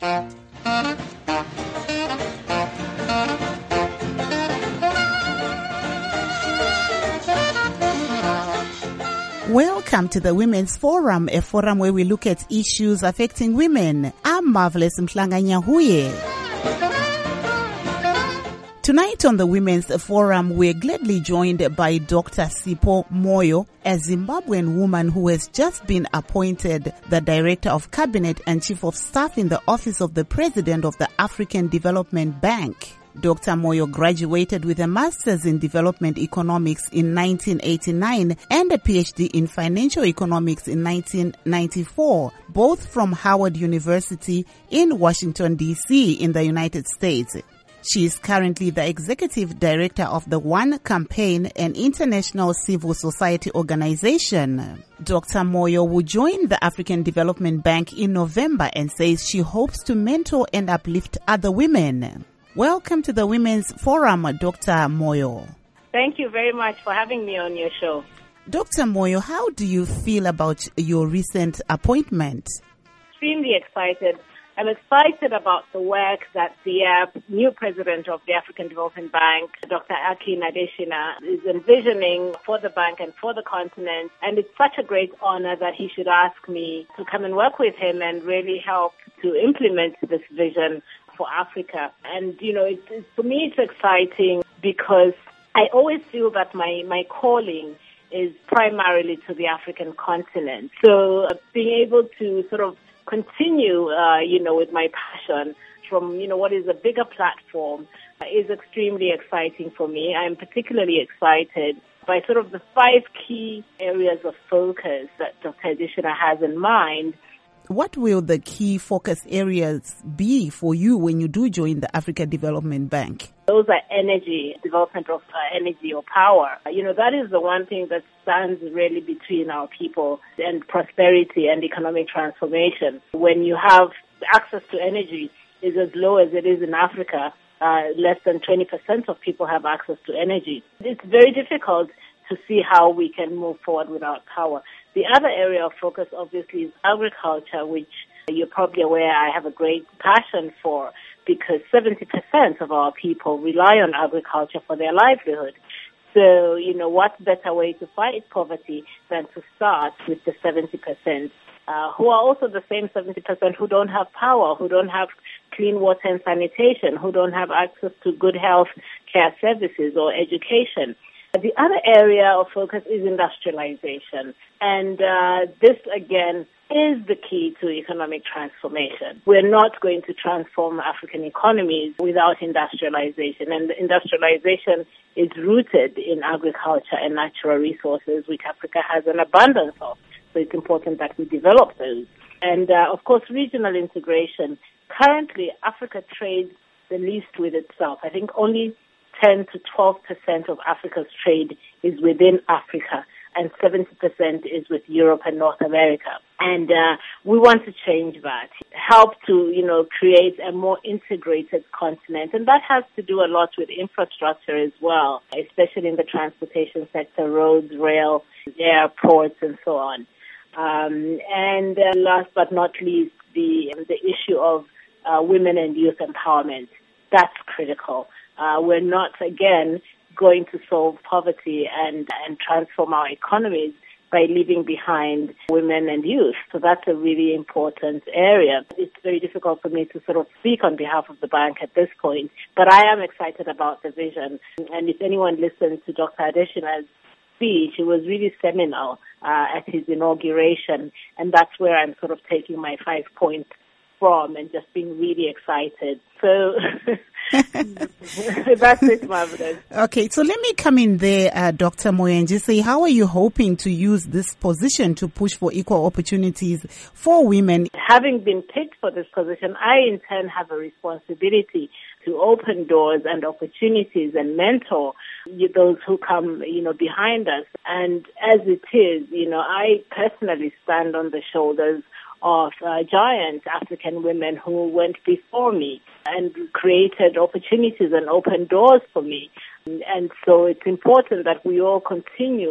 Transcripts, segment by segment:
Welcome to the Women's Forum, a forum where we look at issues affecting women. I'm Marvelous Mhlanganyahuye. Tonight on the Women's Forum, we're gladly joined by Dr. Sipho Moyo, a Zimbabwean woman who has just been appointed the Director of Cabinet and Chief of Staff in the Office of the President of the African Development Bank. Dr. Moyo graduated with a Master's in Development Economics in 1989 and a PhD in Financial Economics in 1994, both from Howard University in Washington, D.C. in the United States. She is currently the Executive Director of the One Campaign, an international civil society organization. Dr. Moyo will join the African Development Bank in November and says she hopes to mentor and uplift other women. Welcome to the Women's Forum, Dr. Moyo. Thank you very much for having me on your show. Dr. Moyo, how do you feel about your recent appointment? Extremely excited. I'm excited about the work that the new president of the African Development Bank, Dr. Aki Nadeshina, is envisioning for the bank and for the continent. And it's such a great honor that he should ask me to come and work with him and really help to implement this vision for Africa. And, you know, for me, it's exciting because I always feel that my calling is primarily to the African continent. So being able to sort of continue, with my passion from, what is a bigger platform is extremely exciting for me. I'm particularly excited by sort of the 5 key areas of focus that Dr. Adeshina has in mind. What will the key focus areas be for you when you do join the Africa Development Bank? Those are energy, development of energy or power. That is the one thing that stands really between our people and prosperity and economic transformation. When you have access to energy is as low as it is in Africa, less than 20% of people have access to energy. It's very difficult to see how we can move forward without power. The other area of focus, obviously, is agriculture, which you're probably aware I have a great passion for because 70% of our people rely on agriculture for their livelihood. So, what better way to fight poverty than to start with the 70%, who are also the same 70% who don't have power, who don't have clean water and sanitation, who don't have access to good health care services or education. The other area of focus is industrialization. And this, again, is the key to economic transformation. We're not going to transform African economies without industrialization. And industrialization is rooted in agriculture and natural resources, which Africa has an abundance of. So it's important that we develop those. And, of course, regional integration. Currently, Africa trades the least with itself. I think only 10 to 12% of Africa's trade is within Africa, and 70% is with Europe and North America. And we want to change that, help to, create a more integrated continent. And that has to do a lot with infrastructure as well, especially in the transportation sector, roads, rail, airports, and so on. And last but not least, the issue of women and youth empowerment. That's critical. We're not, again, going to solve poverty and transform our economies by leaving behind women and youth. So that's a really important area. It's very difficult for me to sort of speak on behalf of the bank at this point, but I am excited about the vision. And if anyone listened to Dr. Adeshina's speech, it was really seminal at his inauguration, and that's where I'm sort of taking my 5 points from and just being really excited. So that's it, Marvelous. Okay, so let me come in there, Dr. Moyo, and just say, how are you hoping to use this position to push for equal opportunities for women? Having been picked for this position, I in turn have a responsibility to open doors and opportunities and mentor those who come, behind us. And as it is, I personally stand on the shoulders of giant African women who went before me and created opportunities and opened doors for me. And so it's important that we all continue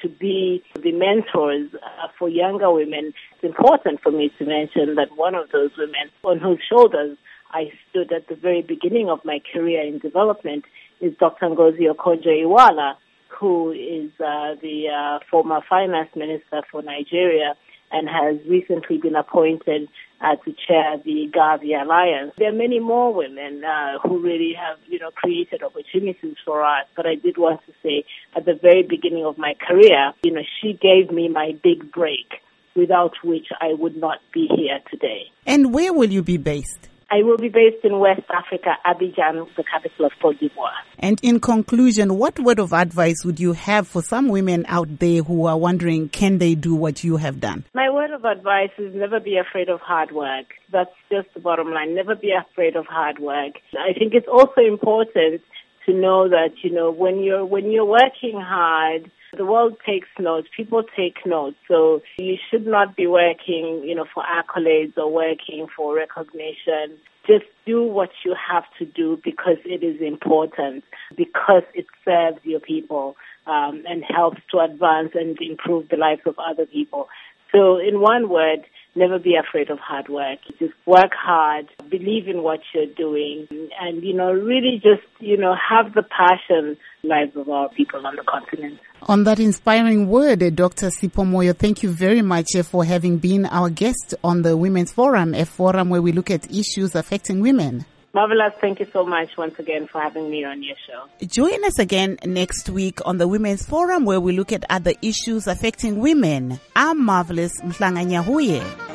to be the mentors for younger women. It's important for me to mention that one of those women on whose shoulders I stood at the very beginning of my career in development is Dr. Ngozi Okonjo-Iweala, who is the former finance minister for Nigeria and has recently been appointed to chair the Gavi Alliance. There are many more women who really have, created opportunities for us. But I did want to say, at the very beginning of my career, she gave me my big break, without which I would not be here today. And where will you be based? I will be based in West Africa, Abidjan, the capital of Côte d'Ivoire. And in conclusion, what word of advice would you have for some women out there who are wondering, can they do what you have done? My word of advice is never be afraid of hard work. That's just the bottom line. Never be afraid of hard work. I think it's also important to know that, when you're working hard, the world takes notes. People take notes. So you should not be working, for accolades or working for recognition. Just do what you have to do because it is important, because it serves your people and helps to advance and improve the lives of other people. So in one word, never be afraid of hard work. Just work hard, believe in what you're doing, and, really just, have the passion lives of our people on the continent. On that inspiring word, Dr. Sipho Moyo, thank you very much for having been our guest on the Women's Forum, a forum where we look at issues affecting women. Marvelous. Thank you so much once again for having me on your show. Join us again next week on the Women's Forum where we look at other issues affecting women. I'm Marvelous Mhlanga Nyahuye.